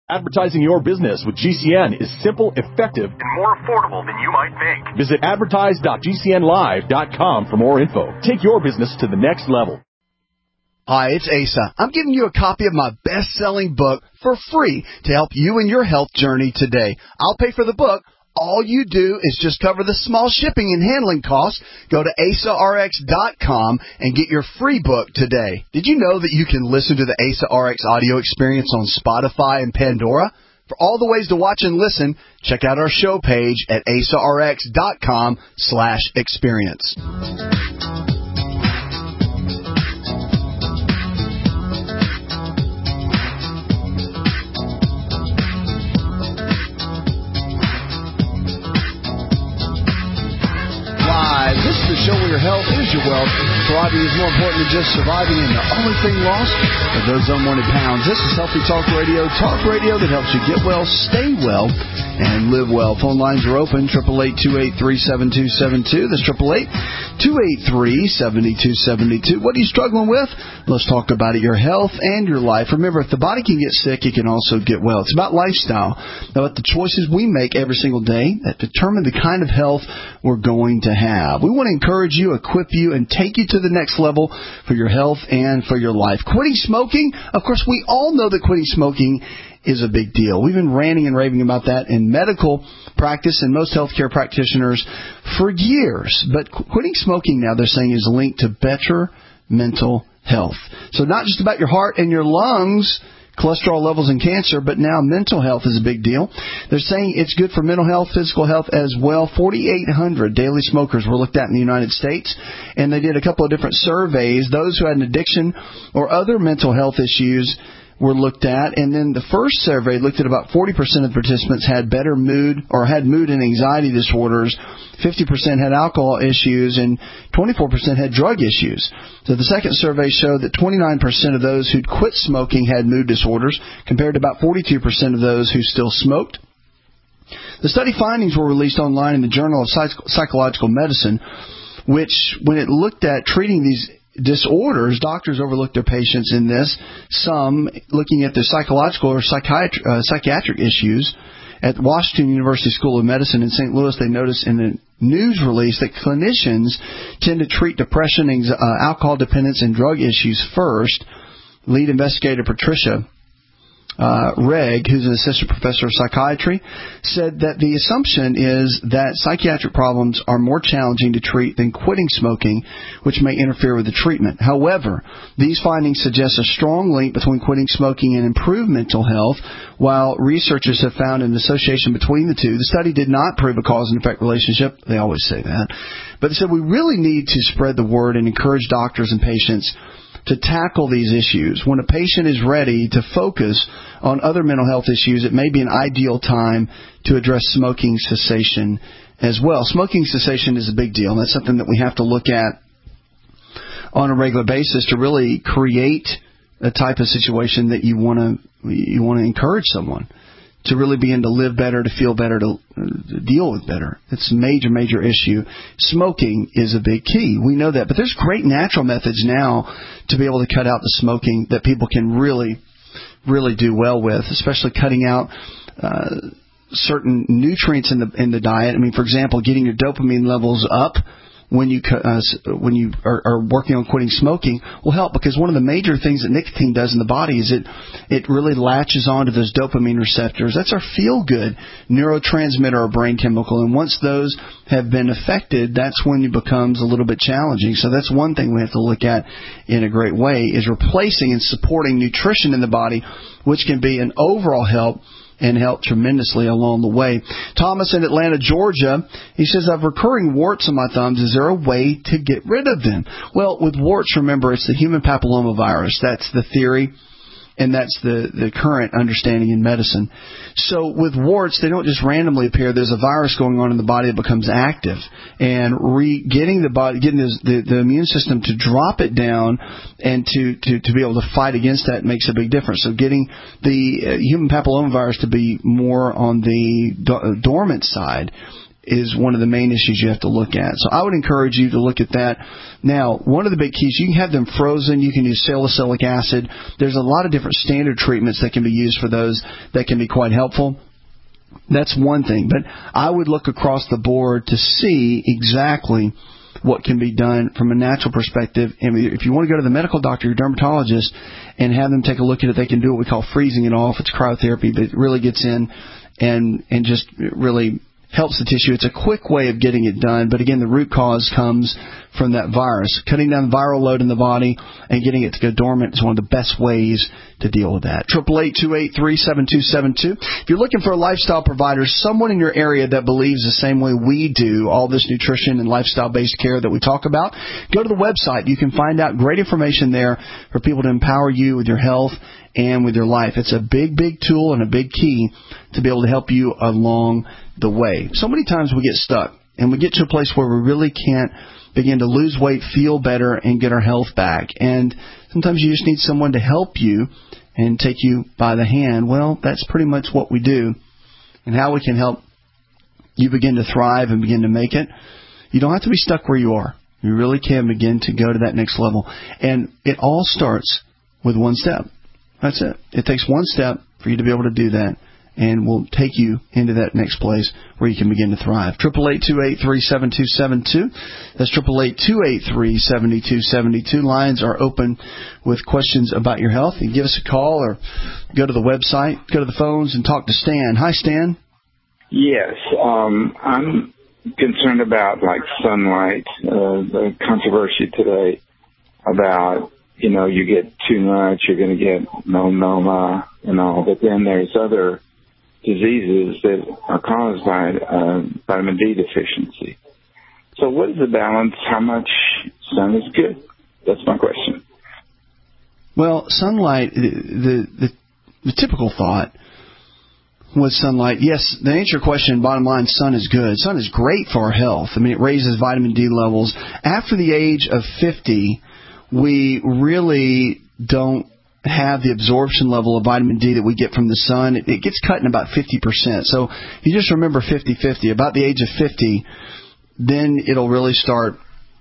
Advertising your business with GCN is simple, effective, and more affordable than you might think. Visit advertise.gcnlive.com for more info. Take your business to the next level. Hi, it's Asa. I'm giving you a copy of my best-selling book for free to help you in your health journey today. I'll pay for the book. All you do is just cover the small shipping and handling costs. Go to AsaRx.com and get your free book today. Did you know that you can listen to the Asa RX audio experience on Spotify and Pandora? For all the ways to watch and listen, check out our show page at AsaRx.com/experience. This is the show where your health is your wealth. Thriving is more important than just surviving, and the only thing lost are those unwanted pounds. This is Healthy Talk Radio that helps you get well, stay well, and live well. Phone lines are open, 888-283-7272. That's 888-283-7272. What are you struggling with? Let's talk about it, your health and your life. Remember, if the body can get sick, it can also get well. It's about lifestyle, about the choices we make every single day that determine the kind of health we're going to have. We want to encourage you, equip you, and take you to the next level for your health and for your life. Quitting smoking, of course, we all know that quitting smoking is a big deal. We've been ranting and raving about that in medical practice and most healthcare practitioners for years. But quitting smoking now, they're saying, is linked to better mental health. So not just about your heart and your lungs, cholesterol levels, and cancer, but now mental health is a big deal. They're saying it's good for mental health, physical health as well. 4,800 daily smokers were looked at in the United States, and they did a couple of different surveys. Those who had an addiction or other mental health issues were looked at, and then the first survey looked at about 40% of the participants had better mood or had mood and anxiety disorders, 50% had alcohol issues, and 24% had drug issues. So the second survey showed that 29% of those who'd quit smoking had mood disorders, compared to about 42% of those who still smoked. The study findings were released online in the Journal of Psychological Medicine, which, when it looked at treating these disorders, doctors overlooked their patients in this, some looking at the psychological or psychiatric issues. At Washington University School of Medicine in St. Louis, they noticed in a news release that clinicians tend to treat depression, alcohol dependence, and drug issues first. Lead investigator Patricia Reg, who's an assistant professor of psychiatry, said that the assumption is that psychiatric problems are more challenging to treat than quitting smoking, which may interfere with the treatment. However, these findings suggest a strong link between quitting smoking and improved mental health, while researchers have found an association between the two. The study did not prove a cause and effect relationship. They always say that. But they said we really need to spread the word and encourage doctors and patients to tackle these issues. When a patient is ready to focus on other mental health issues, it may be an ideal time to address smoking cessation as well. Smoking cessation is a big deal, and that's something that we have to look at on a regular basis to really create a type of situation that you want to encourage someone to really begin to live better, to feel better, to deal with better. It's a major, major issue. Smoking is a big key. We know that. But there's great natural methods now to be able to cut out the smoking that people can really, really do well with, especially cutting out certain nutrients in the diet. I mean, for example, getting your dopamine levels up when you are working on quitting smoking will help, because one of the major things that nicotine does in the body is it really latches onto those dopamine receptors. That's our feel-good neurotransmitter or brain chemical, and once those have been affected, that's when it becomes a little bit challenging. So that's one thing we have to look at in a great way, is replacing and supporting nutrition in the body, which can be an overall help and help tremendously along the way. Thomas in Atlanta, Georgia, he says, I have recurring warts on my thumbs. Is there a way to get rid of them? Well, with warts, remember, it's the human papillomavirus. That's the theory, and that's the current understanding in medicine. So with warts, they don't just randomly appear. There's a virus going on in the body that becomes active, and getting the immune system to drop it down and to be able to fight against that makes a big difference. So getting the human papillomavirus to be more on the dormant side is one of the main issues you have to look at. So I would encourage you to look at that. Now, one of the big keys, you can have them frozen. You can use salicylic acid. There's a lot of different standard treatments that can be used for those that can be quite helpful. That's one thing. But I would look across the board to see exactly what can be done from a natural perspective. And if you want to go to the medical doctor, your dermatologist, and have them take a look at it, they can do what we call freezing it off. It's cryotherapy, but it really gets in and just really helps the tissue. It's a quick way of getting it done, but again, the root cause comes from that virus. Cutting down the viral load in the body and getting it to go dormant is one of the best ways to deal with that. 888-283-7272. If you're looking for a lifestyle provider, someone in your area that believes the same way we do, all this nutrition and lifestyle-based care that we talk about, go to the website. You can find out great information there for people to empower you with your health and with your life. It's a big, big tool and a big key to be able to help you along the way. So many times we get stuck and we get to a place where we really can't begin to lose weight, feel better, and get our health back. And sometimes you just need someone to help you and take you by the hand. Well, that's pretty much what we do. And how we can help you begin to thrive and begin to make it. You don't have to be stuck where you are. You really can begin to go to that next level. And it all starts with one step. That's it. It takes one step for you to be able to do that, and will take you into that next place where you can begin to thrive. 888-283-7272. That's 888-283-7272. Lines are open with questions about your health. You can give us a call or go to the website, go to the phones, and talk to Stan. Hi, Stan. Yes, I'm concerned about sunlight. The controversy today about you get too much, you're going to get melanoma and all, but then there's other diseases that are caused by vitamin D deficiency. So what is the balance? How much sun is good? That's my question. Well, sunlight, the typical thought with sunlight, yes, to answer your question, bottom line, sun is good. Sun is great for our health. I mean, it raises vitamin D levels. After the age of 50, we really don't have the absorption level of vitamin D that we get from the sun. It gets cut in about 50%. So you just remember 50-50. About the age of 50, then it'll really start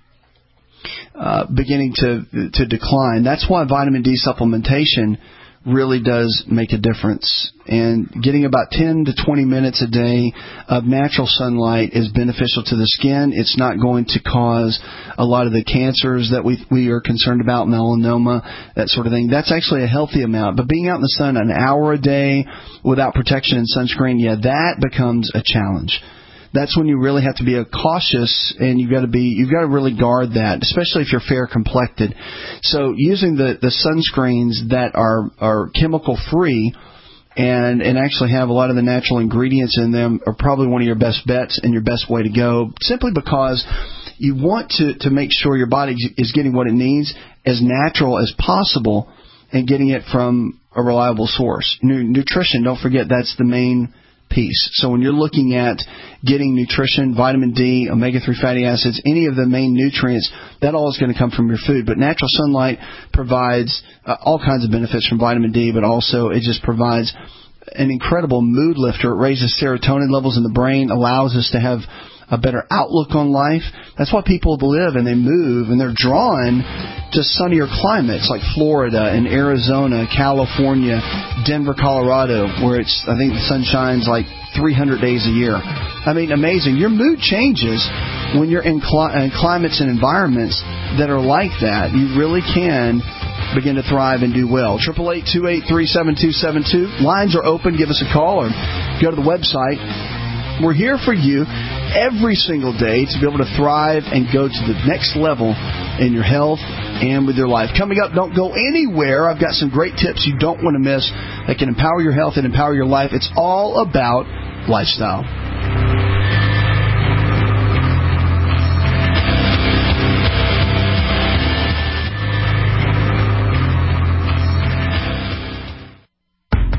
beginning to decline. That's why vitamin D supplementation really does make a difference. And getting about 10 to 20 minutes a day of natural sunlight is beneficial to the skin. It's not going to cause a lot of the cancers that we are concerned about, melanoma, that sort of thing. That's actually a healthy amount. But being out in the sun an hour a day without protection and sunscreen, that becomes a challenge. That's when you really have to be cautious, and you've got to really guard that, especially if you're fair complected. So using the sunscreens that are chemical free and actually have a lot of the natural ingredients in them are probably one of your best bets and your best way to go, simply because you want to make sure your body is getting what it needs as natural as possible and getting it from a reliable source. Nutrition, don't forget, that's the main piece. So when you're looking at getting nutrition, vitamin D, omega-3 fatty acids, any of the main nutrients, that all is going to come from your food. But natural sunlight provides all kinds of benefits from vitamin D, but also it just provides an incredible mood lifter. It raises serotonin levels in the brain, allows us to have a better outlook on life. That's why people live and they move and they're drawn to sunnier climates like Florida and Arizona, California, Denver, Colorado, where I think the sun shines like 300 days a year. I mean, amazing. Your mood changes when you're in climates and environments that are like that. You really can begin to thrive and do well. 888-283-7272. Lines are open. Give us a call or go to the website. We're here for you every single day to be able to thrive and go to the next level in your health and with your life. Coming up, don't go anywhere. I've got some great tips you don't want to miss that can empower your health and empower your life. It's all about lifestyle.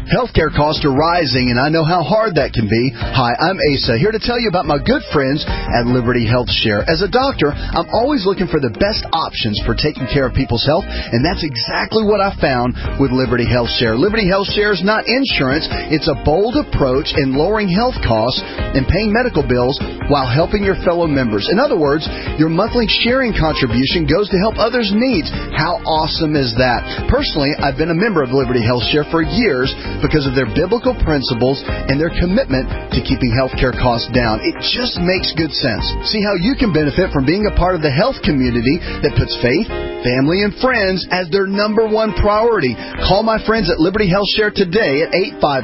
Healthcare costs are rising, and I know how hard that can be. Hi, I'm Asa, here to tell you about my good friends at Liberty Health Share. As a doctor, I'm always looking for the best options for taking care of people's health, and that's exactly what I found with Liberty Health Share. Liberty Health Share is not insurance. It's a bold approach in lowering health costs and paying medical bills while helping your fellow members. In other words, your monthly sharing contribution goes to help others' needs. How awesome is that? Personally, I've been a member of Liberty Health Share for years because of their biblical principles and their commitment to keeping healthcare costs down. It just makes good sense. See how you can benefit from being a part of the health community that puts faith, family, and friends as their number one priority. Call my friends at Liberty Health Share today at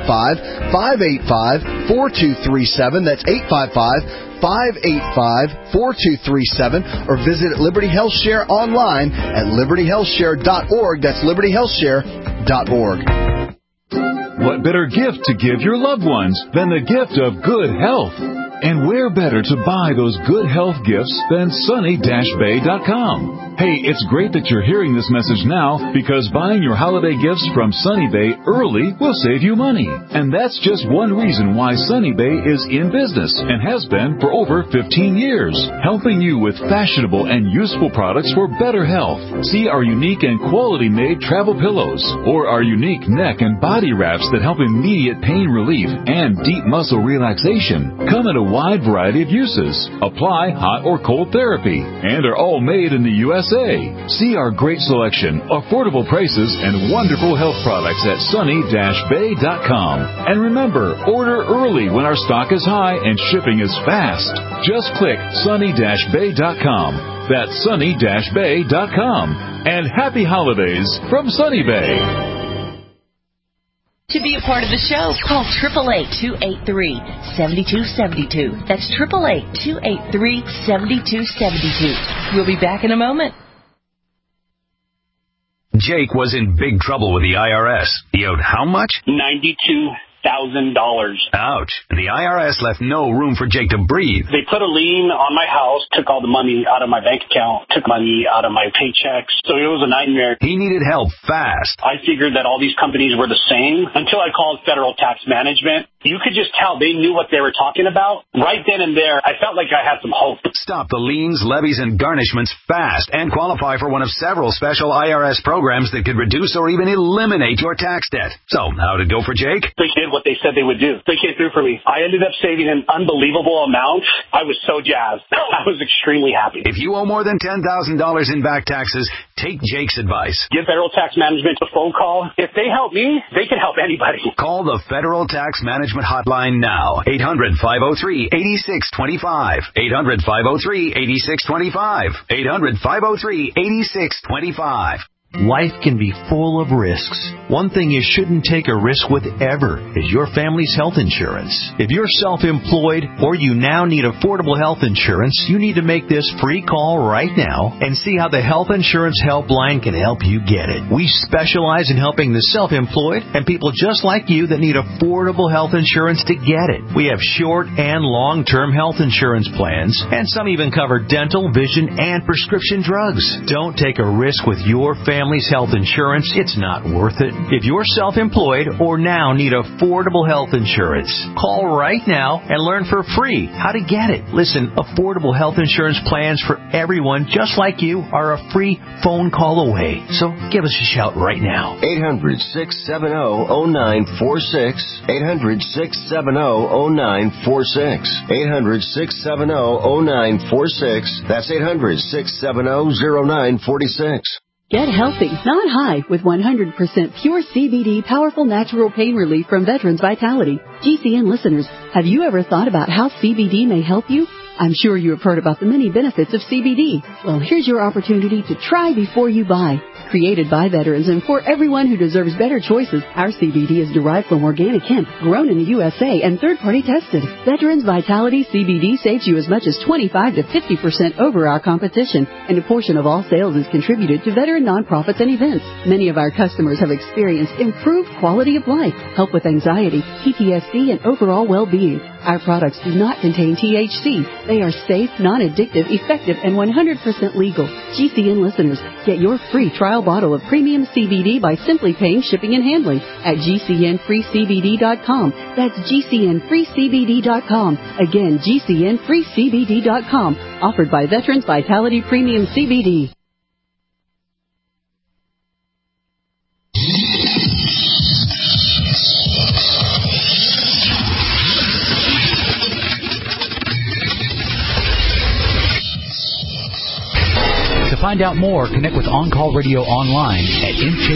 855-585-4237. That's 855-585-4237, or visit Liberty Health Share online at libertyhealthshare.org. That's libertyhealthshare.org. What better gift to give your loved ones than the gift of good health? And where better to buy those good health gifts than sunny-bay.com? Hey, it's great that you're hearing this message now, because buying your holiday gifts from Sunny Bay early will save you money. And that's just one reason why Sunny Bay is in business and has been for over 15 years, helping you with fashionable and useful products for better health. See our unique and quality-made travel pillows, or our unique neck and body wraps that help immediate pain relief and deep muscle relaxation. Come in a wide variety of uses, apply hot or cold therapy, and are all made in the USA. See our great selection, affordable prices, and wonderful health products at sunny-bay.com. And remember, order early when our stock is high and shipping is fast. Just click sunny-bay.com. That's sunny-bay.com. And happy holidays from Sunny Bay. To be a part of the show, call 888-283-7272. That's 888-283-7272. We'll be back in a moment. Jake was in big trouble with the IRS. He owed how much? $92,000. Ouch. And the IRS left no room for Jake to breathe. They put a lien on my house, took all the money out of my bank account, took money out of my paychecks. So it was a nightmare. He needed help fast. I figured that all these companies were the same until I called Federal Tax Management. You could just tell they knew what they were talking about. Right then and there, I felt like I had some hope. Stop the liens, levies, and garnishments fast and qualify for one of several special IRS programs that could reduce or even eliminate your tax debt. So, how'd it go for Jake? They did what they said they would do. They came through for me. I ended up saving an unbelievable amount. I was so jazzed. I was extremely happy. If you owe more than $10,000 in back taxes, take Jake's advice. Give Federal Tax Management a phone call. If they help me, they can help anybody. Call the Federal Tax Management hotline now. 800-503-8625. 800-503-8625. 800-503-8625. Life can be full of risks. One thing you shouldn't take a risk with ever is your family's health insurance. If you're self-employed or you now need affordable health insurance, you need to make this free call right now and see how the Health Insurance Helpline can help you get it. We specialize in helping the self-employed and people just like you that need affordable health insurance to get it. We have short and long-term health insurance plans, and some even cover dental, vision, and prescription drugs. Don't take a risk with your family's health insurance. It's not worth it. If you're self-employed or now need affordable health insurance, call right now and learn for free how to get it. Listen, affordable health insurance plans for everyone just like you are a free phone call away. So give us a shout right now. 800-670-0946. 800-670-0946. 800-670-0946. That's 800-670-0946. Get healthy, not high, with 100% pure CBD powerful natural pain relief from Veterans Vitality. GCN listeners, have you ever thought about how CBD may help you? I'm sure you have heard about the many benefits of CBD. Well, here's your opportunity to try before you buy. Created by veterans and for everyone who deserves better choices, our CBD is derived from organic hemp, grown in the USA, and third-party tested. Veterans Vitality CBD saves you as much as 25 to 50% over our competition, and a portion of all sales is contributed to veteran nonprofits and events. Many of our customers have experienced improved quality of life, help with anxiety, PTSD, and overall well-being. Our products do not contain THC. They are safe, non-addictive, effective, and 100% legal. GCN listeners, get your free trial retail bottle of premium CBD by simply paying shipping and handling at GCNFreeCBD.com. That's GCNFreeCBD.com. Again, GCNFreeCBD.com. Offered by Veterans Vitality Premium CBD. To find out more, connect with On Call Radio online at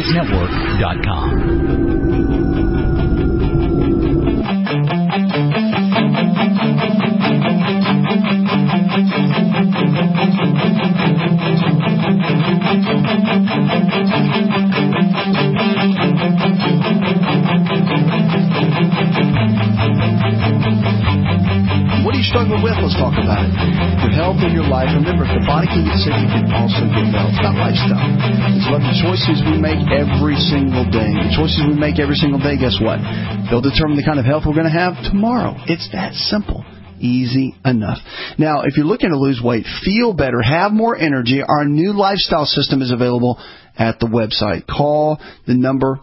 What are you struggling with? Let's talk about it. Your health and your life. Remember, if the body can get sick, it can also get well. It's not lifestyle. It's about the choices we make every single day. The choices we make every single day, guess what? They'll determine the kind of health we're going to have tomorrow. It's that simple. Easy enough. Now, if you're looking to lose weight, feel better, have more energy, our new lifestyle system is available at the website. Call the number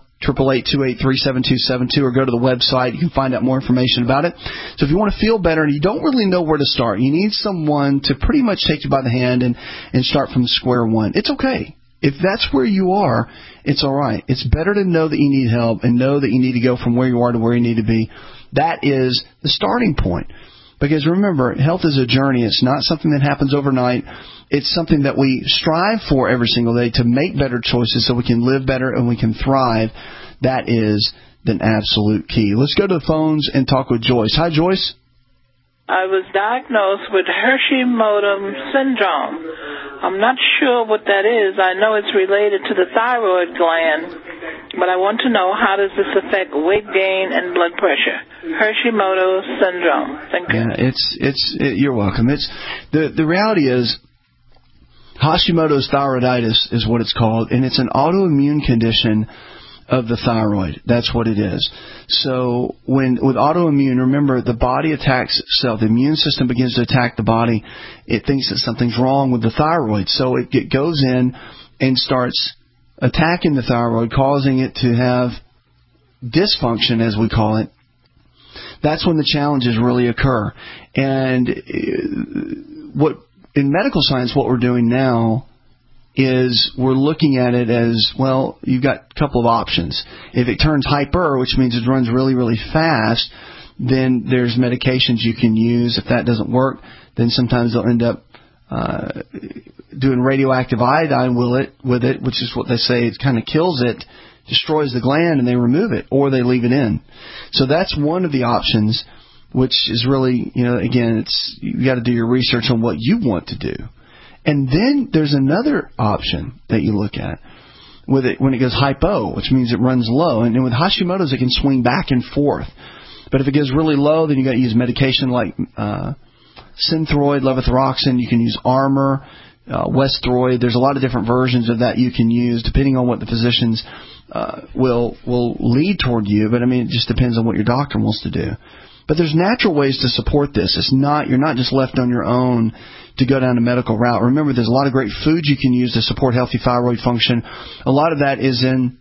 888-283-7272 or go to the website. You can find out more information about it. So if you want to feel better and you don't really know where to start, you need someone to pretty much take you by the hand and start from square one. It's okay. If that's where you are, it's all right. It's better to know that you need help and know that you need to go from where you are to where you need to be. That is the starting point. Because remember, health is a journey. It's not something that happens overnight. It's something that we strive for every single day to make better choices so we can live better and we can thrive. That is the absolute key. Let's go to the phones and talk with Joyce. Hi, Joyce. I was diagnosed with Hashimoto syndrome. I'm not sure what that is. I know it's related to the thyroid gland, but I want to know, how does this affect weight gain and blood pressure? Hashimoto syndrome. Thank you. Yeah, you're welcome. It's the reality is Hashimoto's thyroiditis is what it's called, and it's an autoimmune condition of the thyroid. That's what it is. So with autoimmune, remember, the body attacks itself. The immune system begins to attack the body. It thinks that something's wrong with the thyroid. So it goes in and starts attacking the thyroid, causing it to have dysfunction, as we call it. That's when the challenges really occur. And in medical science, what we're doing now is we're looking at it as, well, you've got a couple of options. If it turns hyper, which means it runs really, really fast, then there's medications you can use. If that doesn't work, then sometimes they'll end up doing radioactive iodine with it, which is what they say. It kind of kills it, destroys the gland, and they remove it, or they leave it in. So that's one of the options, which is really, again, you got to do your research on what you want to do. And then there's another option that you look at with it when it goes hypo, which means it runs low. And with Hashimoto's, it can swing back and forth. But if it goes really low, then you got to use medication like Synthroid, levothyroxine. You can use Armour, Westroid. There's a lot of different versions of that you can use depending on what the physicians will lead toward you. But, it just depends on what your doctor wants to do. But there's natural ways to support this. You're not just left on your own to go down the medical route. Remember, there's a lot of great foods you can use to support healthy thyroid function. A lot of that is in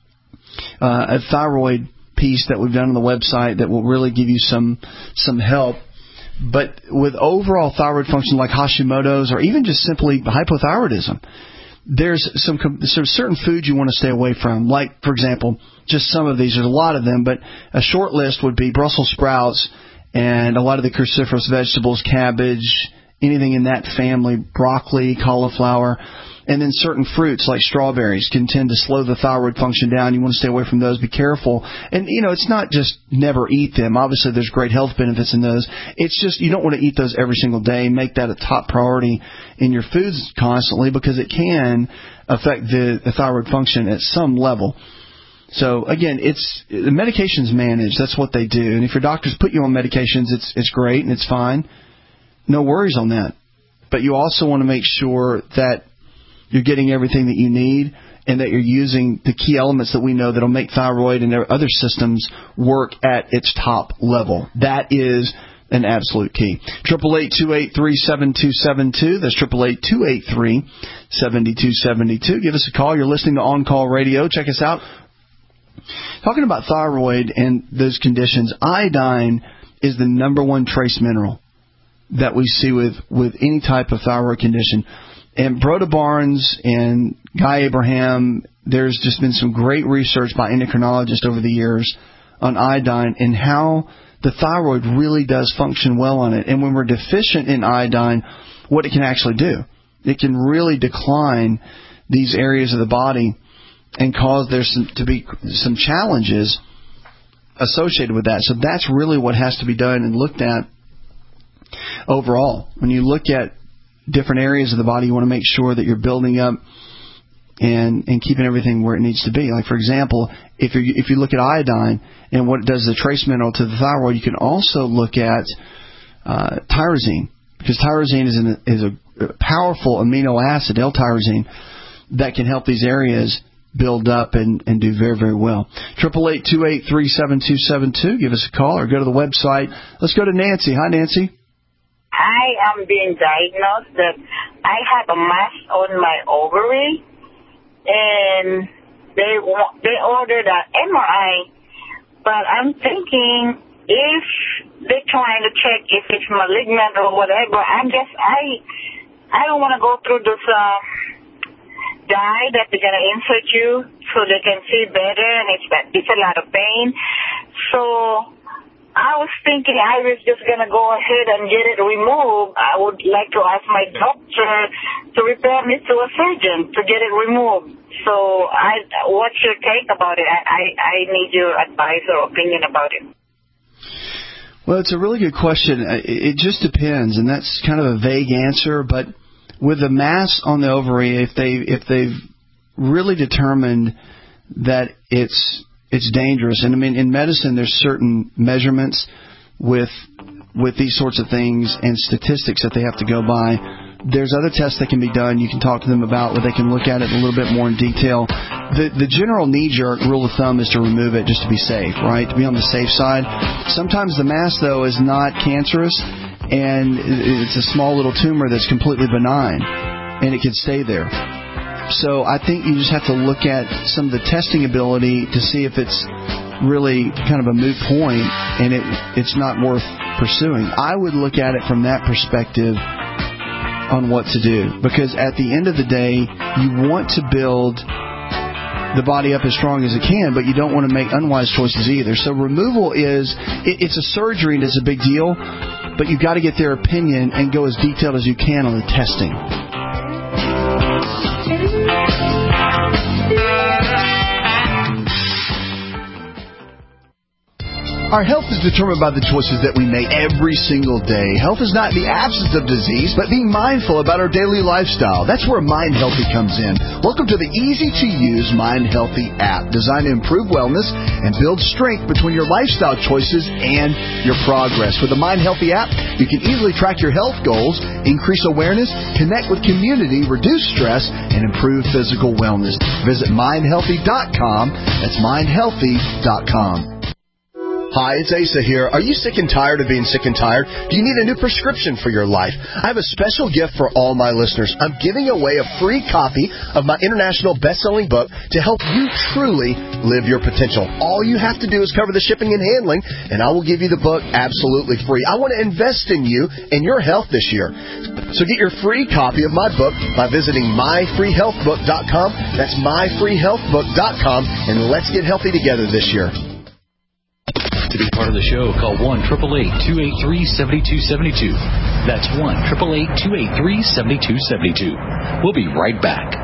a thyroid piece that we've done on the website that will really give you some help. But with overall thyroid function like Hashimoto's or even just simply hypothyroidism, there's certain foods you want to stay away from. Like, for example, just some of these. There's a lot of them, but a short list would be Brussels sprouts and a lot of the cruciferous vegetables, cabbage, anything in that family, broccoli, cauliflower, and then certain fruits like strawberries can tend to slow the thyroid function down. You want to stay away from those. Be careful. And, it's not just never eat them. Obviously, there's great health benefits in those. It's just you don't want to eat those every single day. Make that a top priority in your foods constantly because it can affect the thyroid function at some level. So, again, the medication's managed. That's what they do. And if your doctors put you on medications, it's great and it's fine. No worries on that. But you also want to make sure that you're getting everything that you need and that you're using the key elements that we know that will make thyroid and other systems work at its top level. That is an absolute key. 888-283-7272. That's 888-283-7272. Give us a call. You're listening to On Call Radio. Check us out. Talking about thyroid and those conditions, iodine is the number one trace mineral that we see with any type of thyroid condition. And Broda Barnes and Guy Abraham, there's just been some great research by endocrinologists over the years on iodine and how the thyroid really does function well on it. And when we're deficient in iodine, what it can actually do, it can really decline these areas of the body and cause there to be some challenges associated with that. So that's really what has to be done and looked at overall. When you look at different areas of the body, you want to make sure that you're building up and keeping everything where it needs to be. Like, for example, if you look at iodine and what it does as a trace mineral to the thyroid, you can also look at tyrosine, because tyrosine is a powerful amino acid, L-tyrosine, that can help these areas build up and do very, very well. 888-283-7272. Give us a call or go to the website. Let's go to Nancy. Hi, Nancy. I am being diagnosed that I have a mass on my ovary, and they ordered an MRI, but I'm thinking if they're trying to check if it's malignant or whatever, I don't want to go through this dye that they're going to insert you so they can see better, and it's a lot of pain. So I was thinking I was just going to go ahead and get it removed. I would like to ask my doctor to refer me to a surgeon to get it removed. So what's your take about it? I need your advice or opinion about it. Well, it's a really good question. It just depends, and that's kind of a vague answer, but with the mass on the ovary, if they've really determined that it's dangerous, and I mean in medicine there's certain measurements with these sorts of things and statistics that they have to go by. There's other tests that can be done. You can talk to them about where they can look at it a little bit more in detail. The general knee-jerk rule of thumb is to remove it just to be safe, right? To be on the safe side. Sometimes the mass, though, is not cancerous, and it's a small little tumor that's completely benign, and it can stay there. So I think you just have to look at some of the testing ability to see if it's really kind of a moot point and it's not worth pursuing. I would look at it from that perspective on what to do, because at the end of the day, you want to build the body up as strong as it can, but you don't want to make unwise choices either. So removal it's a surgery and it's a big deal, but you've got to get their opinion and go as detailed as you can on the testing. Our health is determined by the choices that we make every single day. Health is not the absence of disease, but being mindful about our daily lifestyle. That's where Mind Healthy comes in. Welcome to the easy-to-use Mind Healthy app, designed to improve wellness and build strength between your lifestyle choices and your progress. With the Mind Healthy app, you can easily track your health goals, increase awareness, connect with community, reduce stress, and improve physical wellness. Visit mindhealthy.com. That's mindhealthy.com. Hi, it's Asa here. Are you sick and tired of being sick and tired? Do you need a new prescription for your life? I have a special gift for all my listeners. I'm giving away a free copy of my international best-selling book to help you truly live your potential. All you have to do is cover the shipping and handling, and I will give you the book absolutely free. I want to invest in you and your health this year. So get your free copy of my book by visiting myfreehealthbook.com. That's myfreehealthbook.com, and let's get healthy together this year. To be part of the show, call 1-888-283-7272. That's 1-888-283-7272. We'll be right back.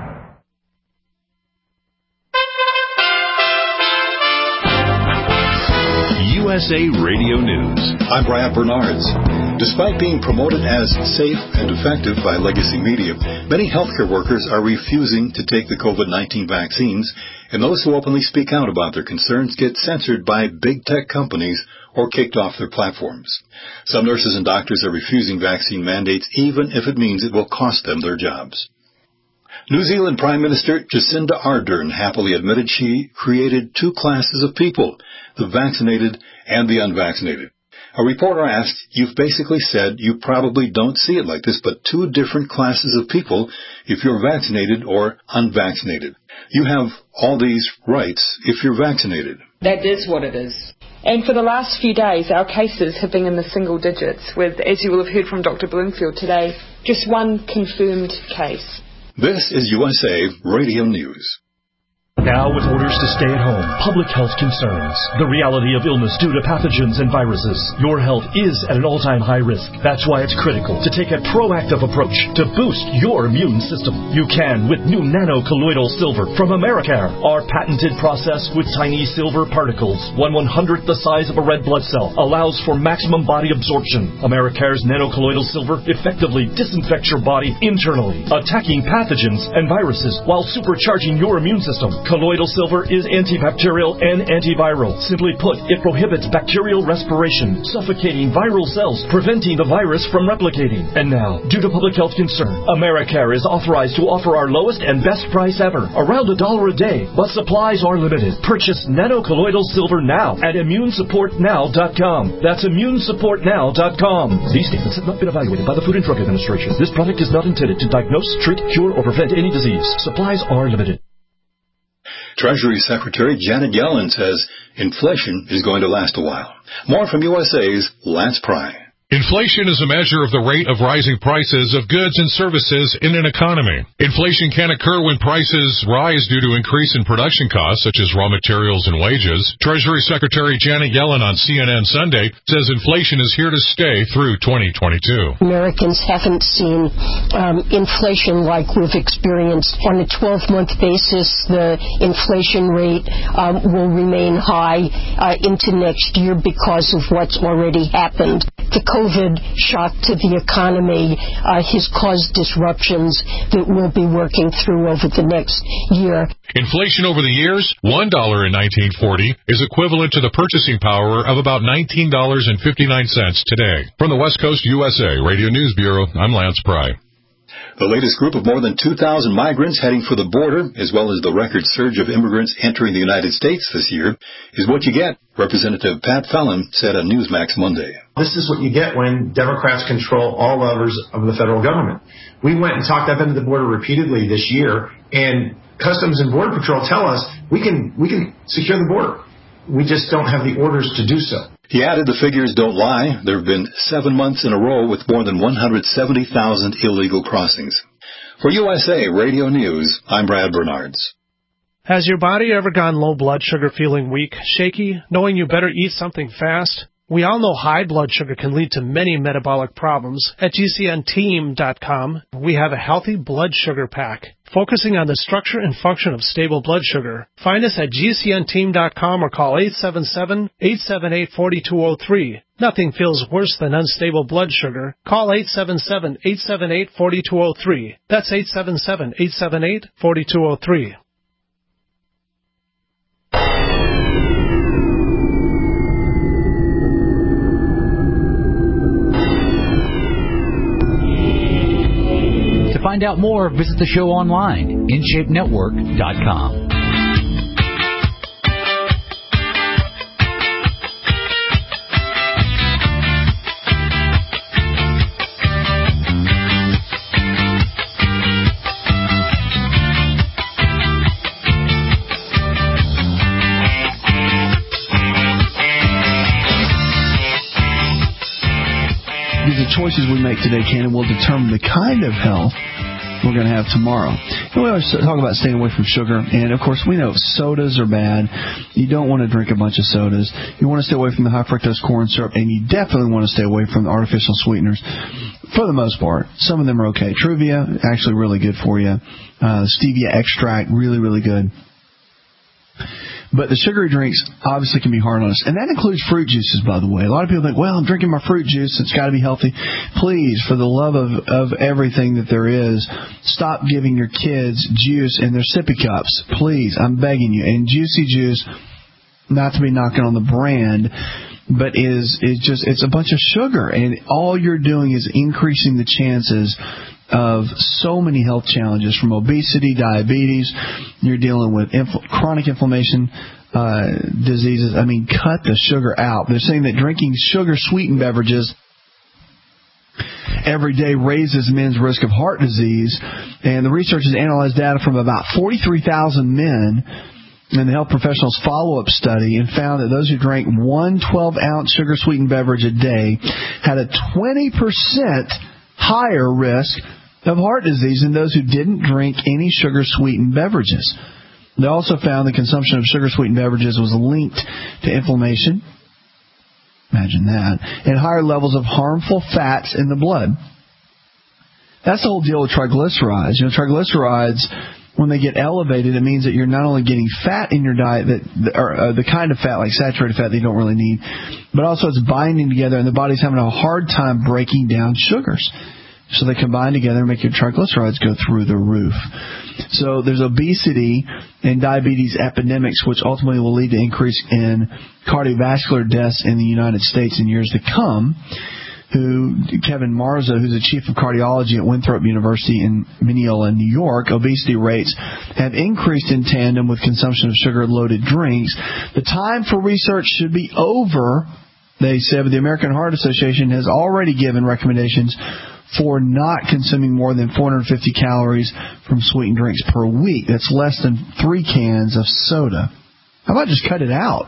USA Radio News. I'm Brad Bernards. Despite being promoted as safe and effective by legacy media, many healthcare workers are refusing to take the COVID-19 vaccines, and those who openly speak out about their concerns get censored by big tech companies or kicked off their platforms. Some nurses and doctors are refusing vaccine mandates even if it means it will cost them their jobs. New Zealand Prime Minister Jacinda Ardern happily admitted she created two classes of people, the vaccinated and the unvaccinated. A reporter asked, "You've basically said you probably don't see it like this, but two different classes of people if you're vaccinated or unvaccinated. You have all these rights if you're vaccinated." That is what it is. And for the last few days, our cases have been in the single digits, with, as you will have heard from Dr. Bloomfield today, just one confirmed case. This is USA Radio News. Now with orders to stay at home, public health concerns, the reality of illness due to pathogens and viruses, your health is at an all-time high risk. That's why it's critical to take a proactive approach to boost your immune system. You can with new nano-colloidal silver from Americare. Our patented process with tiny silver particles, 1/100th the size of a red blood cell, allows for maximum body absorption. Americare's nano-colloidal silver effectively disinfects your body internally, attacking pathogens and viruses while supercharging your immune system. Colloidal silver is antibacterial and antiviral. Simply put, it prohibits bacterial respiration, suffocating viral cells, preventing the virus from replicating. And now, due to public health concern, Americare is authorized to offer our lowest and best price ever, around $1 a day, but supplies are limited. Purchase nano-colloidal silver now at ImmuneSupportNow.com. That's ImmuneSupportNow.com. These statements have not been evaluated by the Food and Drug Administration. This product is not intended to diagnose, treat, cure, or prevent any disease. Supplies are limited. Treasury Secretary Janet Yellen says inflation is going to last a while. More from USA's Lance Pry. Inflation is a measure of the rate of rising prices of goods and services in an economy. Inflation can occur when prices rise due to increase in production costs, such as raw materials and wages. Treasury Secretary Janet Yellen on CNN Sunday says inflation is here to stay through 2022. Americans haven't seen inflation like we've experienced. On a 12-month basis, the inflation rate will remain high into next year because of what's already happened. The COVID shock to the economy has caused disruptions that we'll be working through over the next year. Inflation over the years, $1 in 1940 is equivalent to the purchasing power of about $19.59 today. From the West Coast USA Radio News Bureau, I'm Lance Pry. The latest group of more than 2,000 migrants heading for the border, as well as the record surge of immigrants entering the United States this year, is what you get, Representative Pat Fallon said on Newsmax Monday. This is what you get when Democrats control all levers of the federal government. We went and talked up into the border repeatedly this year, and Customs and Border Patrol tell us we can secure the border. We just don't have the orders to do so. He added the figures don't lie. There have been 7 months in a row with more than 170,000 illegal crossings. For USA Radio News, I'm Brad Bernards. Has your body ever gone low blood sugar, feeling weak, shaky, knowing you better eat something fast? We all know high blood sugar can lead to many metabolic problems. At GCNteam.com, we have a healthy blood sugar pack, focusing on the structure and function of stable blood sugar. Find us at GCNteam.com or call 877-878-4203. Nothing feels worse than unstable blood sugar. Call 877-878-4203. That's 877-878-4203. To find out more, visit the show online, InShapeNetwork.com. The choices we make today, Cannon, will determine the kind of health we're going to have tomorrow. And we always talk about staying away from sugar, and of course we know sodas are bad. You don't want to drink a bunch of sodas. You want to stay away from the high fructose corn syrup, and you definitely want to stay away from the artificial sweeteners. For the most part, some of them are okay. Truvia, actually really good for you. Stevia extract, really, really good. But the sugary drinks obviously can be hard on us. And that includes fruit juices, by the way. A lot of people think, well, I'm drinking my fruit juice. It's got to be healthy. Please, for the love of everything that there is, stop giving your kids juice in their sippy cups. Please, I'm begging you. And Juicy Juice, not to be knocking on the brand, but it's a bunch of sugar. And all you're doing is increasing the chances of so many health challenges, from obesity, diabetes. You're dealing with chronic inflammation, diseases. I mean, cut the sugar out. They're saying that drinking sugar-sweetened beverages every day raises men's risk of heart disease. And the researchers analyzed data from about 43,000 men in the health professionals follow-up study and found that those who drank one 12-ounce sugar-sweetened beverage a day had a 20% higher risk of heart disease than those who didn't drink any sugar-sweetened beverages. They also found the consumption of sugar-sweetened beverages was linked to inflammation. Imagine that. And higher levels of harmful fats in the blood. That's the whole deal with triglycerides. You know, triglycerides, when they get elevated, it means that you're not only getting fat in your diet, or the kind of fat, like saturated fat, that you don't really need, but also it's binding together, and the body's having a hard time breaking down sugars. So they combine together and make your triglycerides go through the roof. So there's obesity and diabetes epidemics, which ultimately will lead to increase in cardiovascular deaths in the United States in years to come. Kevin Marza, who's the chief of cardiology at Winthrop University in Mineola, New York, obesity rates have increased in tandem with consumption of sugar-loaded drinks. The time for research should be over, they said, but the American Heart Association has already given recommendations for not consuming more than 450 calories from sweetened drinks per week. That's less than 3 cans of soda. How about just cut it out?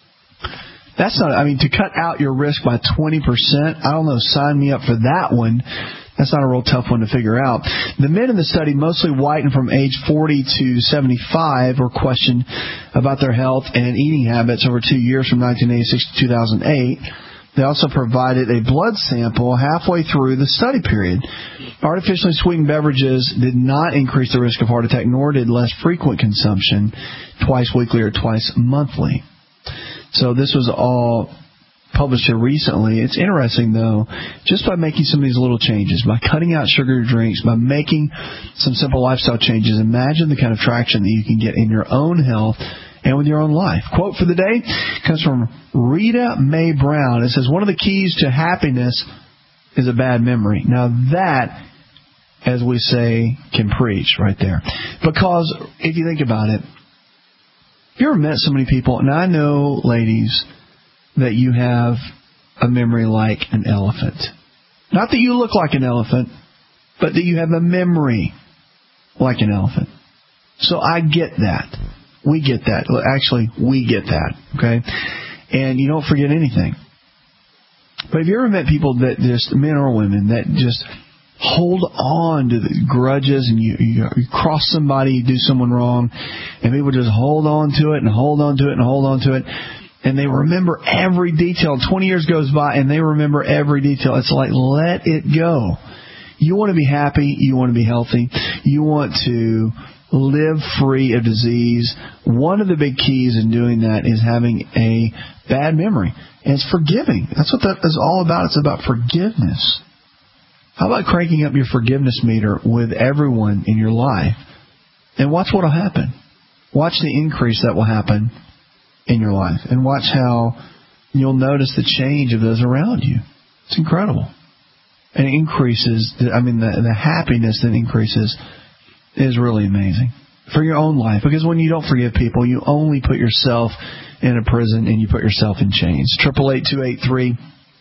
That's not, to cut out your risk by 20%, I don't know, sign me up for that one. That's not a real tough one to figure out. The men in the study, mostly white and from age 40 to 75, were questioned about their health and eating habits over 2 years from 1986 to 2008. They also provided a blood sample halfway through the study period. Artificially sweetened beverages did not increase the risk of heart attack, nor did less frequent consumption, twice weekly or twice monthly. So this was all published here recently. It's interesting, though, just by making some of these little changes, by cutting out sugary drinks, by making some simple lifestyle changes, imagine the kind of traction that you can get in your own health and with your own life. Quote for the day comes from Rita Mae Brown. It says, one of the keys to happiness is a bad memory. Now that, as we say, can preach right there. Because if you think about it, have you ever met so many people, and I know, ladies, that you have a memory like an elephant. Not that you look like an elephant, but that you have a memory like an elephant. So I get that. We get that. Actually, we get that, okay? And you don't forget anything. But have you ever met people that just, men or women, that just hold on to the grudges, and you cross somebody, you do someone wrong, and people just hold on to it and hold on to it and hold on to it, and they remember every detail. 20 years goes by, and they remember every detail. It's like, let it go. You want to be happy. You want to be healthy. You want to live free of disease. One of the big keys in doing that is having a bad memory. And it's forgiving. That's what that is all about. It's about forgiveness. How about cranking up your forgiveness meter with everyone in your life? And watch what will happen. Watch the increase that will happen in your life. And watch how you'll notice the change of those around you. It's incredible. And it increases, the happiness that increases is really amazing for your own life. Because when you don't forgive people, you only put yourself in a prison and you put yourself in chains. 888-283-7272.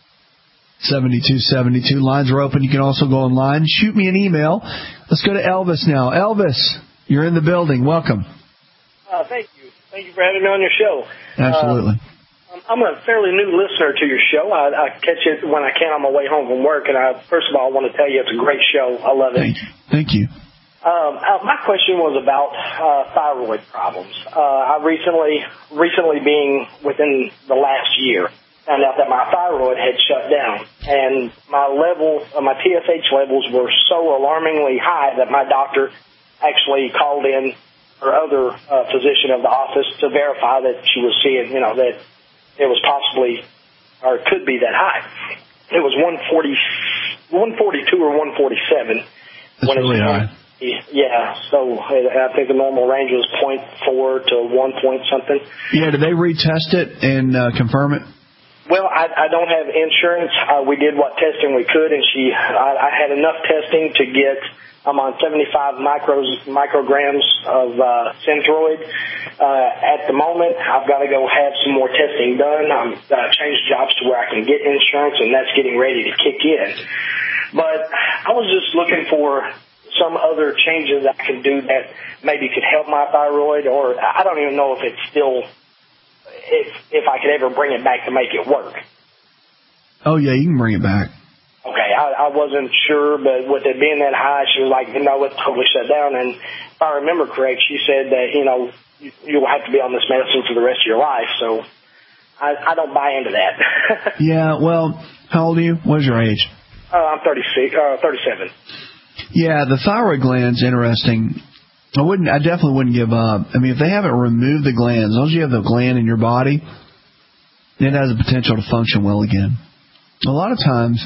Lines are open. You can also go online. Shoot me an email. Let's go to Elvis now. Elvis, you're in the building. Welcome. Thank you. Thank you for having me on your show. Absolutely. I'm a fairly new listener to your show. I catch it when I can on my way home from work. And first of all, I want to tell you it's a great show. I love it. Thank you. My question was about thyroid problems. I recently being within the last year, found out that my thyroid had shut down, and my TSH levels were so alarmingly high that my doctor actually called in her other physician of the office to verify that she was seeing, that it was possibly or could be that high. It was 142 or 147. That's really high. Yeah, so I think the normal range was 0.4 to 1 point something. Yeah, did they retest it and confirm it? Well, I don't have insurance. We did what testing we could, and I had enough testing to get. I'm on 75 micrograms of Synthroid. At the moment, I've got to go have some more testing done. I'm changed jobs to where I can get insurance, and that's getting ready to kick in. But I was just looking for some other changes I could do that maybe could help my thyroid, or I don't even know if it's still, if I could ever bring it back to make it work. Oh, yeah, you can bring it back. Okay, I wasn't sure, but with it being that high, she was like, it's totally shut down. And if I remember correct, she said that, you'll have to be on this medicine for the rest of your life. So I don't buy into that. Yeah, well, how old are you? What is your age? I'm 37. Yeah, the thyroid gland's interesting. I definitely wouldn't give up. I mean, if they haven't removed the gland, as long as you have the gland in your body, it has the potential to function well again. A lot of times,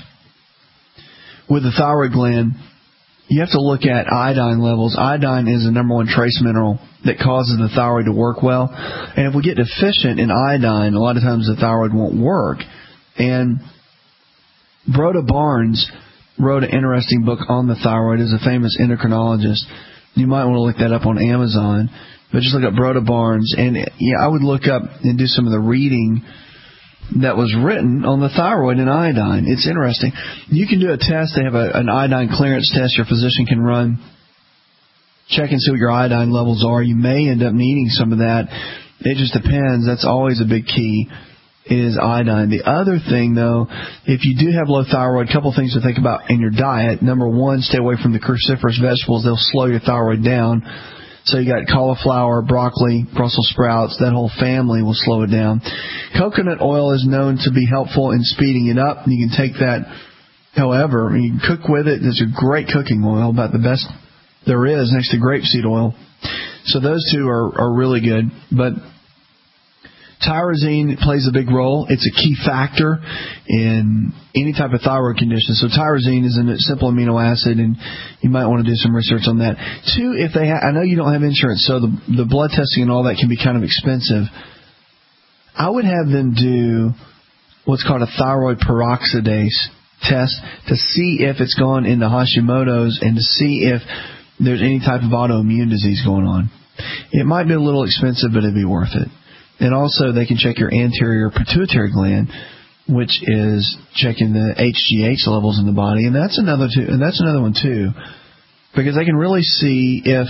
with the thyroid gland, you have to look at iodine levels. Iodine is the number one trace mineral that causes the thyroid to work well. And if we get deficient in iodine, a lot of times the thyroid won't work. And Broda Barnes wrote an interesting book on the thyroid. Is a famous endocrinologist. You might want to look that up on Amazon. But just look up Broda Barnes. And I would look up and do some of the reading that was written on the thyroid and iodine. It's interesting. You can do a test. They have an iodine clearance test your physician can run. Check and see what your iodine levels are. You may end up needing some of that. It just depends. That's always a big key, is iodine. The other thing, though, if you do have low thyroid, a couple things to think about in your diet. Number one, stay away from the cruciferous vegetables. They'll slow your thyroid down. So you got cauliflower, broccoli, Brussels sprouts. That whole family will slow it down. Coconut oil is known to be helpful in speeding it up. You can take that, however, you can cook with it. It's a great cooking oil, about the best there is next to grapeseed oil. So those two are really good. But tyrosine plays a big role. It's a key factor in any type of thyroid condition. So tyrosine is a simple amino acid, and you might want to do some research on that. Two, if they I know you don't have insurance, so the blood testing and all that can be kind of expensive. I would have them do what's called a thyroid peroxidase test to see if it's gone into Hashimoto's and to see if there's any type of autoimmune disease going on. It might be a little expensive, but it'd be worth it. And also, they can check your anterior pituitary gland, which is checking the HGH levels in the body, and that's another one too, because they can really see if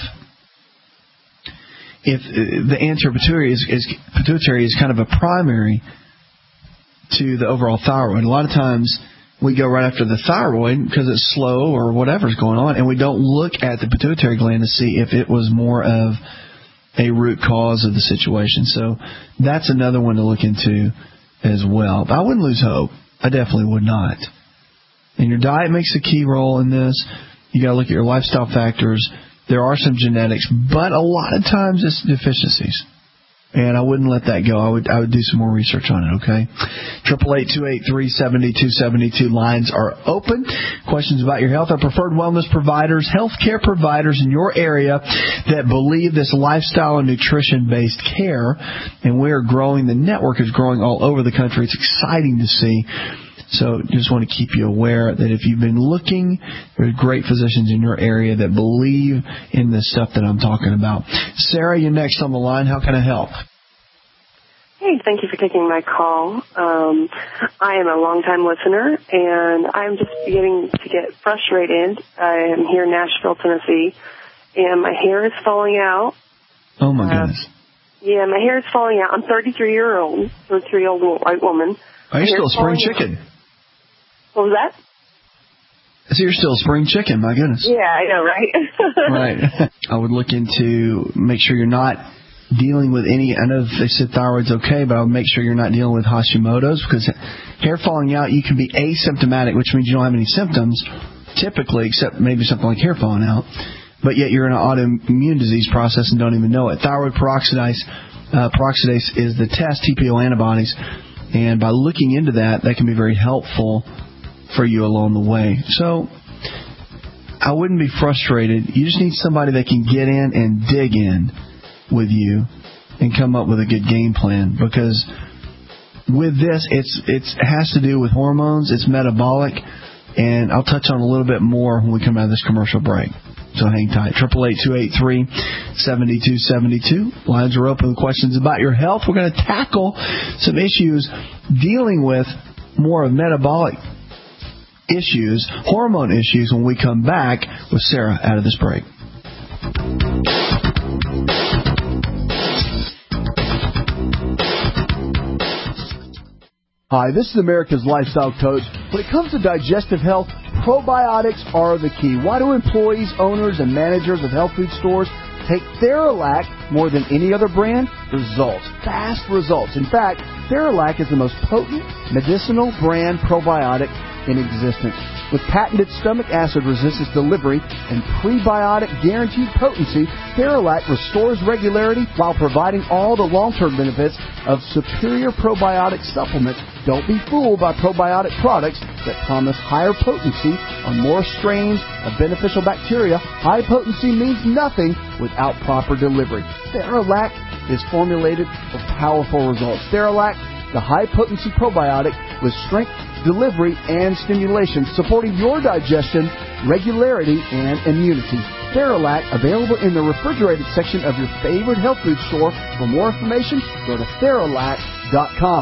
the anterior pituitary is kind of a primary to the overall thyroid. A lot of times we go right after the thyroid because it's slow or whatever's going on, and we don't look at the pituitary gland to see if it was more of a root cause of the situation. So that's another one to look into as well. But I wouldn't lose hope. I definitely would not. And your diet makes a key role in this. You got to look at your lifestyle factors. There are some genetics, but a lot of times it's deficiencies. And I wouldn't let that go. I would do some more research on it, okay? 888-283-7272 lines are open. Questions about your health. Our preferred wellness providers, healthcare providers in your area that believe this lifestyle and nutrition-based care. And we're growing. The network is growing all over the country. It's exciting to see. So just want to keep you aware that if you've been looking, there's great physicians in your area that believe in the stuff that I'm talking about. Sarah, you're next on the line. How can I help? Hey, thank you for taking my call. I am a longtime listener, and I'm just beginning to get frustrated. I am here in Nashville, Tennessee, and my hair is falling out. Oh, my goodness. Yeah, my hair is falling out. I'm 33-year-old white woman. Are you still a spring chicken? What was that? So you're still a spring chicken, my goodness. Yeah, I know, right? Right. I would look into, make sure you're not dealing with any, I know they said thyroid's okay, but I would make sure you're not dealing with Hashimoto's, because hair falling out, you can be asymptomatic, which means you don't have any symptoms, typically, except maybe something like hair falling out, but yet you're in an autoimmune disease process and don't even know it. Thyroid peroxidase is the test, TPO antibodies, and by looking into that, that can be very helpful for you along the way. So I wouldn't be frustrated. You just need somebody that can get in and dig in with you and come up with a good game plan, because with this, it has to do with hormones. It's metabolic, and I'll touch on a little bit more when we come out of this commercial break. So hang tight. 888-283-7272. Lines are open with questions about your health. We're going to tackle some issues dealing with more of metabolic issues, hormone issues, when we come back with Sarah out of this break. Hi, this is America's Lifestyle Coach. When it comes to digestive health, probiotics are the key. Why do employees, owners, and managers of health food stores take Theralac more than any other brand? Results. Fast results. In fact, Theralac is the most potent medicinal brand probiotic in existence. With patented stomach acid resistance delivery and prebiotic guaranteed potency, Theralac restores regularity while providing all the long-term benefits of superior probiotic supplements. Don't be fooled by probiotic products that promise higher potency on more strains of beneficial bacteria. High potency means nothing without proper delivery. Theralac is formulated for powerful results. Theralac, the high-potency probiotic with strength, delivery, and stimulation, supporting your digestion, regularity, and immunity. Theralac, available in the refrigerated section of your favorite health food store. For more information, go to Theralac.com.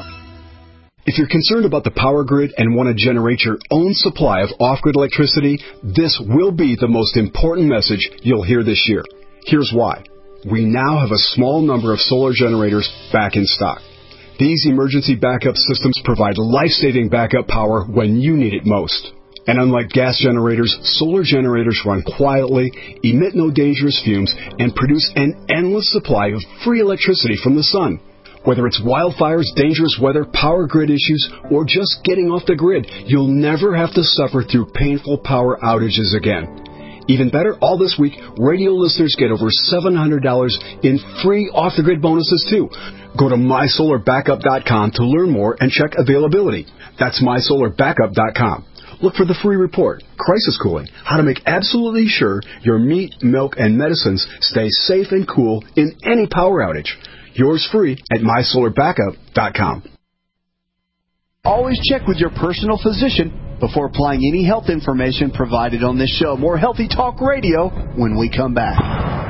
If you're concerned about the power grid and want to generate your own supply of off-grid electricity, this will be the most important message you'll hear this year. Here's why. We now have a small number of solar generators back in stock. These emergency backup systems provide life-saving backup power when you need it most. And unlike gas generators, solar generators run quietly, emit no dangerous fumes, and produce an endless supply of free electricity from the sun. Whether it's wildfires, dangerous weather, power grid issues, or just getting off the grid, you'll never have to suffer through painful power outages again. Even better, all this week, radio listeners get over $700 in free off-the-grid bonuses, too. Go to MySolarBackup.com to learn more and check availability. That's MySolarBackup.com. Look for the free report, Crisis Cooling, how to make absolutely sure your meat, milk, and medicines stay safe and cool in any power outage. Yours free at MySolarBackup.com. Always check with your personal physician before applying any health information provided on this show. More Healthy Talk Radio when we come back.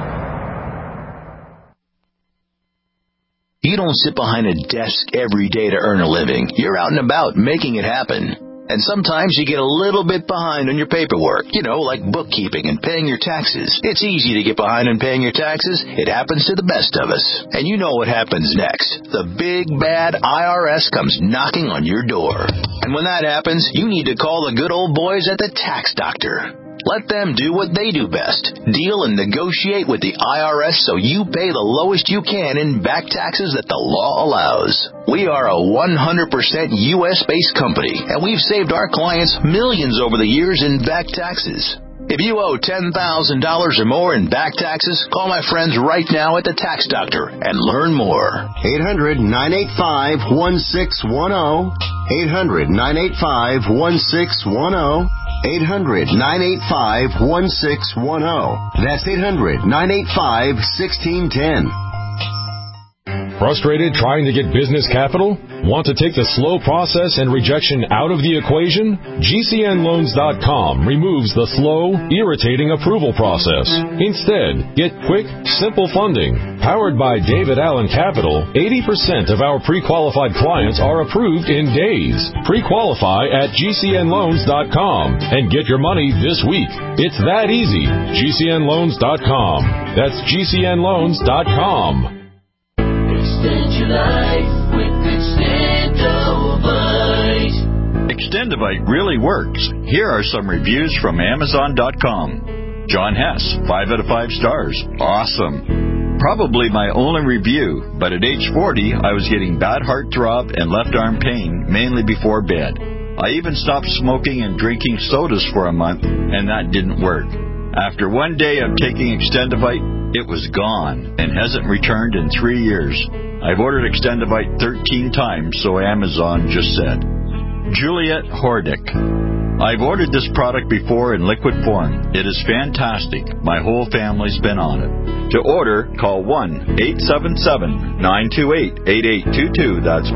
You don't sit behind a desk every day to earn a living. You're out and about making it happen. And sometimes you get a little bit behind on your paperwork, like bookkeeping and paying your taxes. It's easy to get behind on paying your taxes. It happens to the best of us. And you know what happens next. The big, bad IRS comes knocking on your door. And when that happens, you need to call the good old boys at the Tax Doctor. Let them do what they do best. Deal and negotiate with the IRS so you pay the lowest you can in back taxes that the law allows. We are a 100% U.S.-based company, and we've saved our clients millions over the years in back taxes. If you owe $10,000 or more in back taxes, call my friends right now at the Tax Doctor and learn more. 800-985-1610. 800-985-1610. 800-985-1610. That's 800-985-1610. Frustrated trying to get business capital? Want to take the slow process and rejection out of the equation? GCNLoans.com removes the slow, irritating approval process. Instead, get quick, simple funding. Powered by David Allen Capital, 80% of our pre-qualified clients are approved in days. Pre-qualify at GCNLoans.com and get your money this week. It's that easy. GCNLoans.com. That's GCNLoans.com. Extend your life with Extendovite. Extendovite really works. Here are some reviews from Amazon.com. John Hess, 5 out of 5 stars. Awesome. Probably my only review, but at age 40, I was getting bad heart throb and left arm pain, mainly before bed. I even stopped smoking and drinking sodas for a month, and that didn't work. After one day of taking Extendovite, it was gone and hasn't returned in 3 years. I've ordered Extendovite 13 times, so Amazon just said. Juliet Hordick. I've ordered this product before in liquid form. It is fantastic. My whole family's been on it. To order, call 1-877-928-8822. That's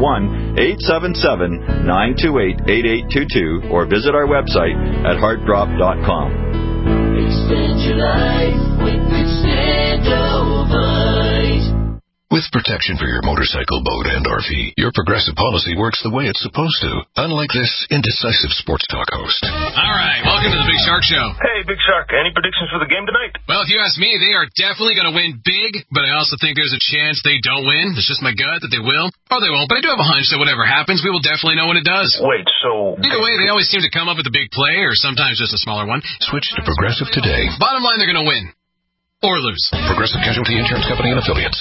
1-877-928-8822. Or visit our website at heartdrop.com. Extend your life with Extendovite. With protection for your motorcycle, boat, and RV, your Progressive policy works the way it's supposed to, unlike this indecisive sports talk host. All right, welcome to the Big Shark Show. Hey, Big Shark, any predictions for the game tonight? Well, if you ask me, they are definitely going to win big, but I also think there's a chance they don't win. It's just my gut that they will, or they won't, but I do have a hunch that whatever happens, we will definitely know when it does. Wait, so... Either way, they always seem to come up with a big play, or sometimes just a smaller one. Switch to Progressive today. Bottom line, they're going to win. Or lose. Progressive Casualty Insurance Company and Affiliates.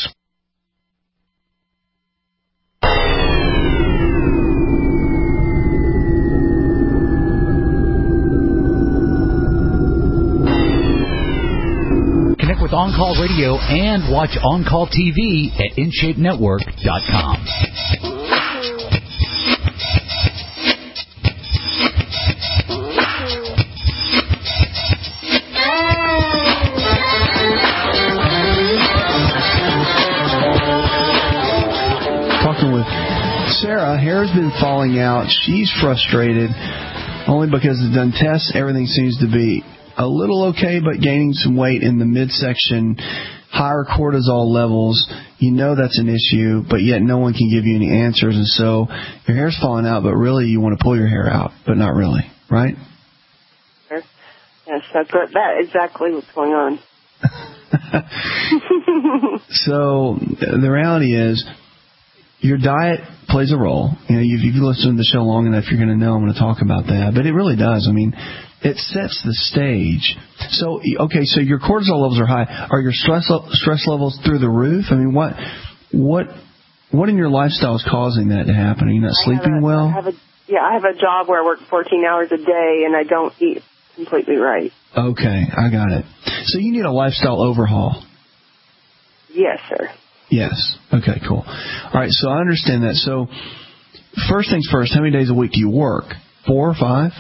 Connect with On Call Radio and watch On Call TV at InShapeNetwork.com. Talking with Sarah, hair's been falling out. She's frustrated only because it's done tests. Everything seems to be a little okay, but gaining some weight in the midsection, higher cortisol levels. You know that's an issue, but yet no one can give you any answers. And so your hair's falling out, but really you want to pull your hair out, but not really, right? Yes, that's exactly what's going on. So the reality is your diet plays a role. You know, if you listen to the show long enough, you're going to know I'm going to talk about that. But it really does. I mean, it sets the stage. So, okay, so your cortisol levels are high. Are your stress levels through the roof? I mean, what in your lifestyle is causing that to happen? Are you not sleeping well? I have a job where I work 14 hours a day, and I don't eat completely right. Okay, I got it. So you need a lifestyle overhaul. Yes, sir. Yes. Okay, cool. All right, so I understand that. So first things first, how many days a week do you work? 4 or 5?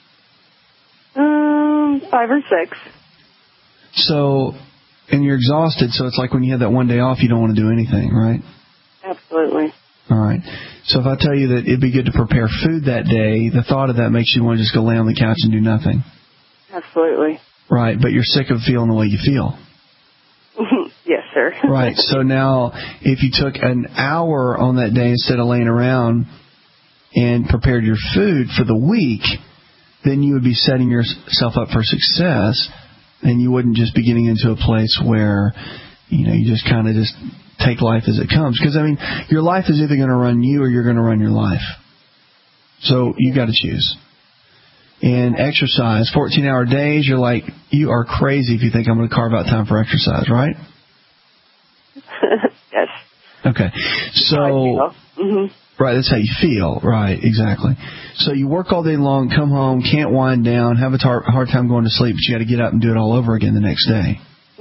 5 or 6. So, and you're exhausted, so it's like when you have that one day off, you don't want to do anything, right? Absolutely. All right. So if I tell you that it'd be good to prepare food that day, the thought of that makes you want to just go lay on the couch and do nothing. Absolutely. Right, but you're sick of feeling the way you feel. Yes, sir. Right. So now, if you took an hour on that day instead of laying around and prepared your food for the week, then you would be setting yourself up for success, and you wouldn't just be getting into a place where, you just kind of just take life as it comes. Because, I mean, your life is either going to run you or you're going to run your life. So you got to choose. And exercise, 14-hour days, you are crazy if you think I'm going to carve out time for exercise, right? Yes. Okay. So, right, that's how you feel. Right, exactly. So you work all day long, come home, can't wind down, have a hard time going to sleep, but you got to get up and do it all over again the next day.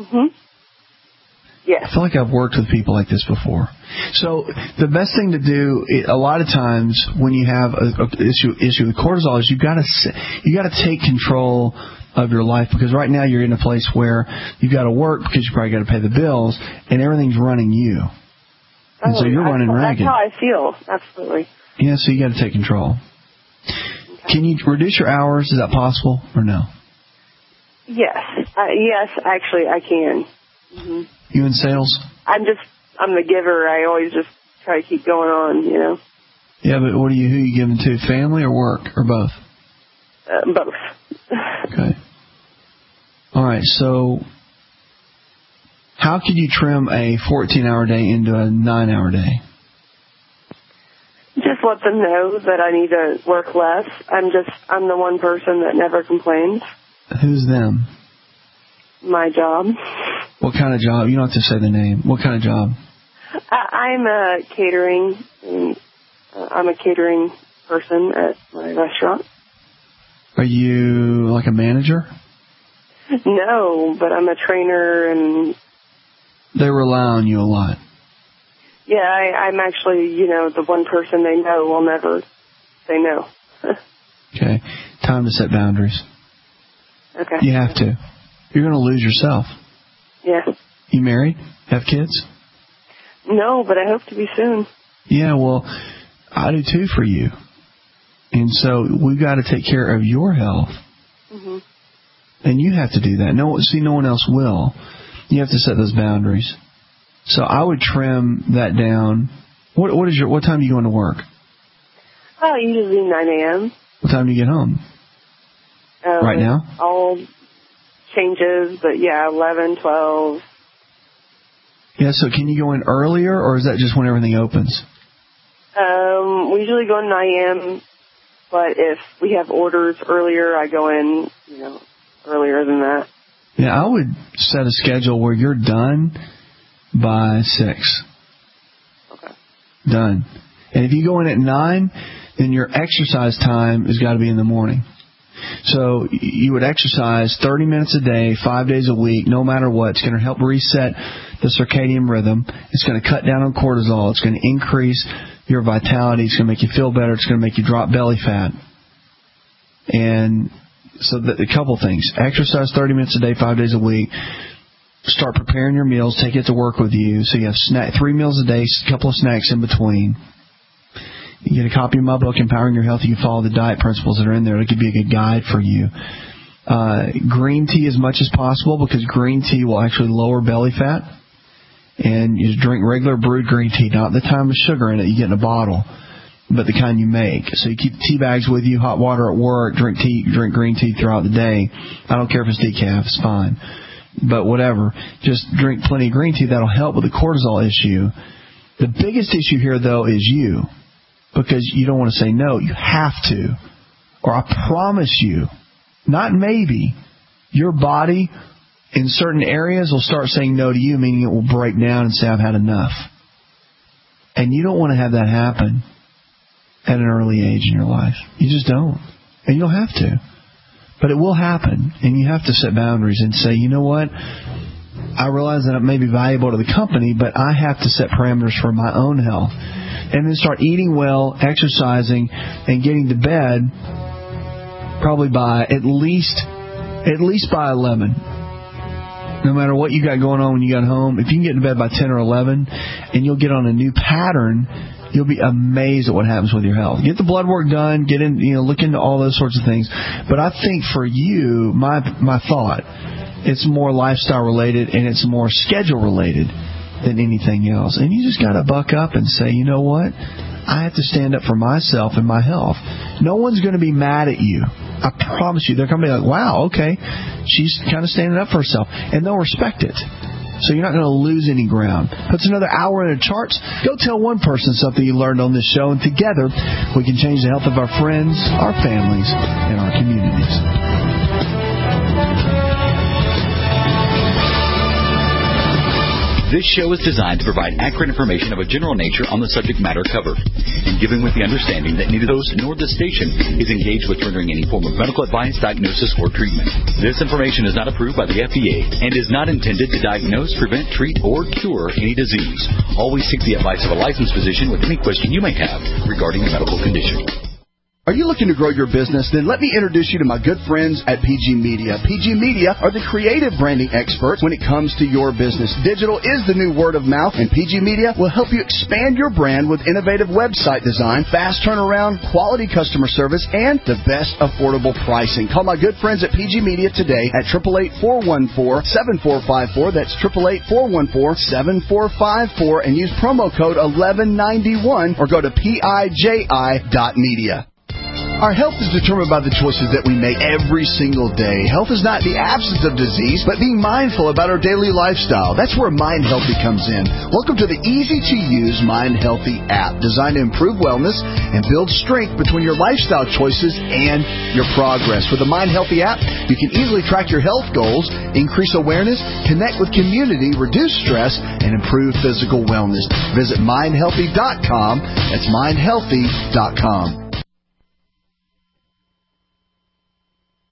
Yes. I feel like I've worked with people like this before. So the best thing to do, a lot of times when you have an issue with cortisol, is you got to take control of your life, because right now you're in a place where you've got to work because you probably got to pay the bills, and everything's running you. And so you're running ragged. That's how I feel. Absolutely. Yeah, so you got to take control. Okay. Can you reduce your hours? Is that possible or no? Yes. Yes, actually, I can. You in sales? I'm the giver. I always just try to keep going on, Yeah, but who are you giving to? Family or work or both? Both. Okay. All right, so how could you trim a 14-hour day into a 9-hour day? Just let them know that I need to work less. I'm the one person that never complains. Who's them? My job. What kind of job? You don't have to say the name. What kind of job? I'm a catering person at my restaurant. Are you like a manager? No, but I'm a trainer, and they rely on you a lot. Yeah, I'm actually, the one person they know will never say no. Okay. time to set boundaries. Okay. You have to. You're going to lose yourself. Yeah. You married? Have kids? No, but I hope to be soon. Yeah, well, I do too for you. And so we've got to take care of your health. Mm-hmm. And you have to do that. No one else will. You have to set those boundaries. So I would trim that down. What time do you go into work? Oh, usually 9 a.m. What time do you get home? Right now? All changes, but yeah, 11, 12. Yeah, so can you go in earlier, or is that just when everything opens? We usually go in 9 a.m., but if we have orders earlier, I go in, earlier than that. Yeah, I would set a schedule where you're done by 6. Okay. Done. And if you go in at 9, then your exercise time has got to be in the morning. So you would exercise 30 minutes a day, 5 days a week, no matter what. It's going to help reset the circadian rhythm. It's going to cut down on cortisol. It's going to increase your vitality. It's going to make you feel better. It's going to make you drop belly fat. And so a couple things. Exercise 30 minutes a day, 5 days a week. Start preparing your meals. Take it to work with you. So you have 3 meals a day, a couple of snacks in between. You get a copy of my book, Empowering Your Health. You can follow the diet principles that are in there. It could be a good guide for you. Green tea as much as possible, because green tea will actually lower belly fat. And you drink regular brewed green tea, not the time with sugar in it you get in a bottle, but the kind you make. So you keep tea bags with you, hot water at work, drink green tea throughout the day. I don't care if it's decaf, it's fine. But whatever, just drink plenty of green tea. That'll help with the cortisol issue. The biggest issue here, though, is you. Because you don't want to say no. You have to. Or I promise you, not maybe, your body in certain areas will start saying no to you, meaning it will break down and say, I've had enough. And you don't want to have that happen at an early age in your life. You just don't. And you don't have to. But it will happen. And you have to set boundaries and say, you know what? I realize that it may be valuable to the company, but I have to set parameters for my own health. And then start eating well, exercising, and getting to bed probably by at least by 11. No matter what you got going on when you got home, if you can get to bed by 10 or 11, and you'll get on a new pattern, you'll be amazed at what happens with your health. Get the blood work done, get in, look into all those sorts of things. But I think for you, my thought, it's more lifestyle related and it's more schedule related than anything else. And you just got to buck up and say, you know what? I have to stand up for myself and my health. No one's going to be mad at you. I promise you. They're going to be like, wow, okay, she's kind of standing up for herself. And they'll respect it. So you're not going to lose any ground. Puts another hour in the charts. Go tell one person something you learned on this show, and together we can change the health of our friends, our families, and our communities. This show is designed to provide accurate information of a general nature on the subject matter covered, and given with the understanding that neither host nor the station is engaged with rendering any form of medical advice, diagnosis, or treatment. This information is not approved by the FDA and is not intended to diagnose, prevent, treat, or cure any disease. Always seek the advice of a licensed physician with any question you may have regarding a medical condition. Are you looking to grow your business? Then let me introduce you to my good friends at PG Media. PG Media are the creative branding experts when it comes to your business. Digital is the new word of mouth, and PG Media will help you expand your brand with innovative website design, fast turnaround, quality customer service, and the best affordable pricing. Call my good friends at PG Media today at 888-414-7454. That's 888-414-7454, and use promo code 1191 or go to PIJI.media. Our health is determined by the choices that we make every single day. Health is not the absence of disease, but being mindful about our daily lifestyle. That's where Mind Healthy comes in. Welcome to the easy-to-use Mind Healthy app, designed to improve wellness and build strength between your lifestyle choices and your progress. With the Mind Healthy app, you can easily track your health goals, increase awareness, connect with community, reduce stress, and improve physical wellness. Visit mindhealthy.com. That's mindhealthy.com.